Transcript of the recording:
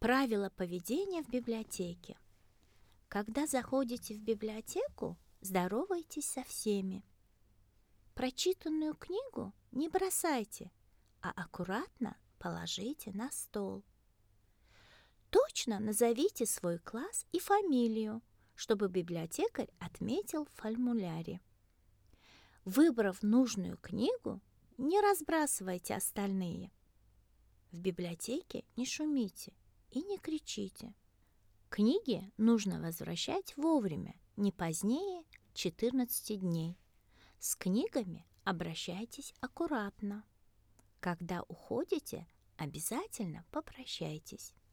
Правила поведения в библиотеке. Когда заходите в библиотеку, здоровайтесь со всеми. Прочитанную книгу не бросайте, а аккуратно положите на стол. Точно назовите свой класс и фамилию, чтобы библиотекарь отметил в формуляре. Выбрав нужную книгу, не разбрасывайте остальные. В библиотеке не шумите и не кричите. Книги нужно возвращать вовремя, не позднее 14 дней. С книгами обращайтесь аккуратно. Когда уходите, обязательно попрощайтесь.